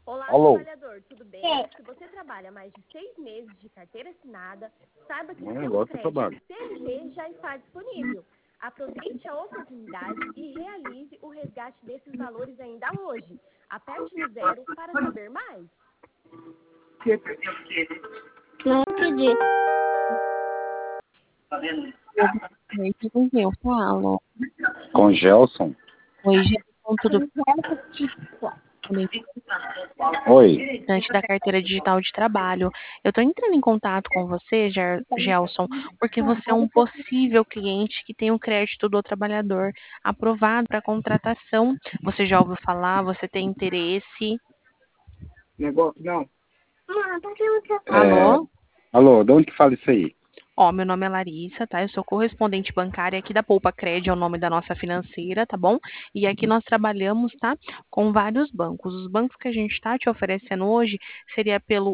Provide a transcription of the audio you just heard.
Olá, Alô? trabalhador, tudo bem? Se você trabalha mais de 6 meses de carteira assinada, saiba que seu Agora eu trabalho. crédito CLT já está disponível. Aproveite a oportunidade e realize o resgate desses valores ainda hoje. Aperte no 0 para saber mais. Não acredito. Oi, com quem eu falo? Com Gelson? Oi, Gerson, tudo bem? Oi. Representante da carteira digital de trabalho. Eu estou entrando em contato com você, Gelson, porque você é um possível cliente que tem o crédito do trabalhador aprovado para contratação. Você já ouviu falar? Você tem interesse? Negócio, não. Alô? Alô, de onde que fala isso aí? Ó, meu nome é Larissa, tá? Eu sou correspondente bancária aqui da Poupa Cred, é o nome da nossa financeira, tá bom? E aqui nós trabalhamos, tá? Com vários bancos. Os bancos que a gente está te oferecendo hoje seria pelo